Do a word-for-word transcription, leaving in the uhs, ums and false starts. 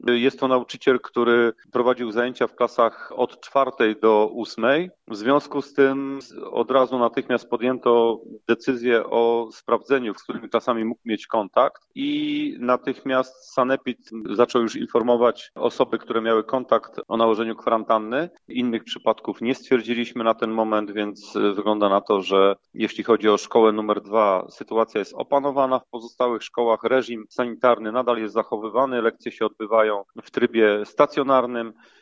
Jest to nauczyciel, który prowadził zajęcia w klasach od czwartej do ósmej. W związku z tym od razu natychmiast podjęto decyzję o sprawdzeniu, z którymi klasami mógł mieć kontakt i natychmiast sanepid zaczął już informować osoby, które miały kontakt o nałożeniu kwarantanny. Innych przypadków nie stwierdziliśmy na ten moment, więc wygląda na to, że jeśli chodzi o szkołę numer dwa, sytuacja jest opanowana. W pozostałych szkołach reżim sanitarny nadal jest zachowywany, lekcje się odbywają w trybie stacjonarnym.